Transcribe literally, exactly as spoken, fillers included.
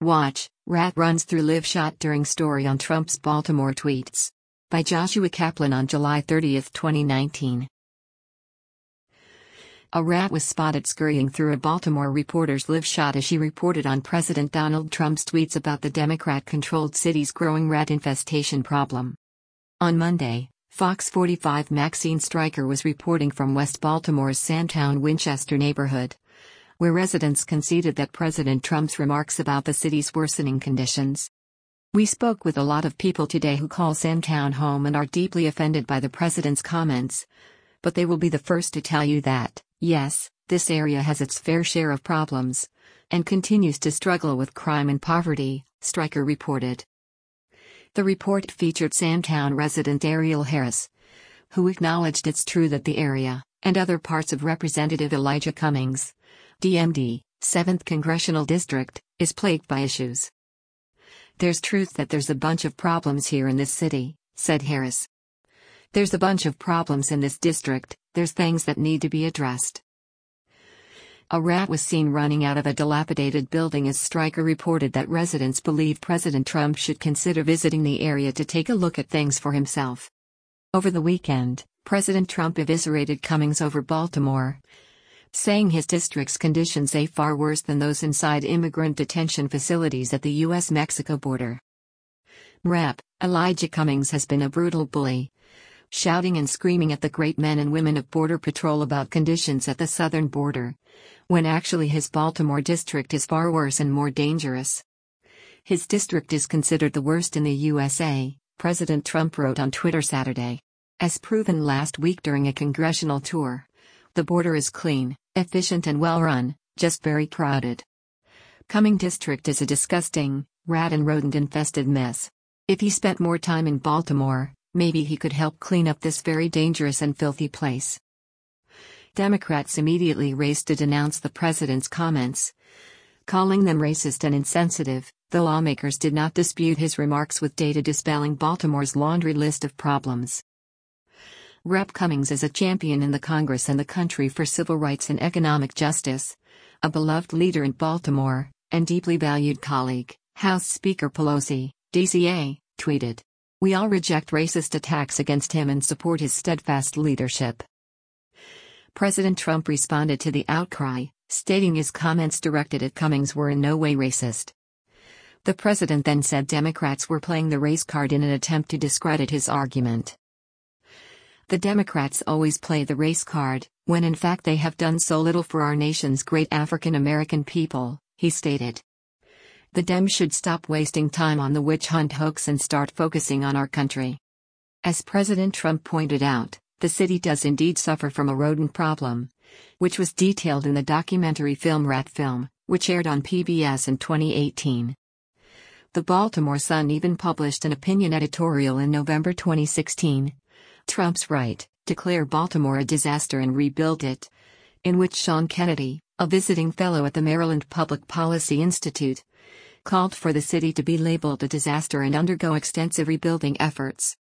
Watch, Rat runs through live shot during story on Trump's Baltimore tweets. By Joshua Kaplan on July thirtieth, twenty nineteen. A rat was spotted scurrying through a Baltimore reporter's live shot as she reported on President Donald Trump's tweets about the Democrat-controlled city's growing rat infestation problem. On Monday, Fox forty-five Maxine Stryker was reporting from West Baltimore's Sandtown-Winchester neighborhood, where residents conceded that President Trump's remarks about the city's worsening conditions. "We spoke with a lot of people today who call Sandtown home and are deeply offended by the president's comments, but they will be the first to tell you that, yes, this area has its fair share of problems, and continues to struggle with crime and poverty," Stryker reported. The report featured Sandtown resident Ariel Harris, who acknowledged it's true that the area, and other parts of Representative Elijah Cummings, D M D, seventh Congressional District, is plagued by issues. "There's truth that there's a bunch of problems here in this city," said Harris. "There's a bunch of problems in this district, there's things that need to be addressed." A rat was seen running out of a dilapidated building as Stryker reported that residents believe President Trump should consider visiting the area to take a look at things for himself. Over the weekend, President Trump eviscerated Cummings over Baltimore, saying his district's conditions are far worse than those inside immigrant detention facilities at the U S Mexico border. Rep. Elijah Cummings has been a brutal bully, shouting and screaming at the great men and women of Border Patrol about conditions at the southern border, when actually his Baltimore district is far worse and more dangerous. His district is considered the worst in the U S A, President Trump wrote on Twitter Saturday. As proven last week during a congressional tour, the border is clean, efficient and well-run, just very crowded. Cumming district is a disgusting, rat and rodent-infested mess. If he spent more time in Baltimore, maybe he could help clean up this very dangerous and filthy place. Democrats immediately raced to denounce the president's comments, calling them racist and insensitive, though lawmakers did not dispute his remarks with data dispelling Baltimore's laundry list of problems. Rep Cummings is a champion in the Congress and the country for civil rights and economic justice, a beloved leader in Baltimore, and deeply valued colleague, House Speaker Pelosi, D C A, tweeted. "We all reject racist attacks against him and support his steadfast leadership." President Trump responded to the outcry, stating his comments directed at Cummings were in no way racist. The president then said Democrats were playing the race card in an attempt to discredit his argument. "The Democrats always play the race card, when in fact they have done so little for our nation's great African American people," he stated. "The Dems should stop wasting time on the witch hunt hoax and start focusing on our country." As President Trump pointed out, the city does indeed suffer from a rodent problem, which was detailed in the documentary film Rat Film, which aired on P B S in twenty eighteen. The Baltimore Sun even published an opinion editorial in November twenty sixteen, "Trump's Right, Declare Baltimore a Disaster and Rebuild It," in which Sean Kennedy, a visiting fellow at the Maryland Public Policy Institute, called for the city to be labeled a disaster and undergo extensive rebuilding efforts.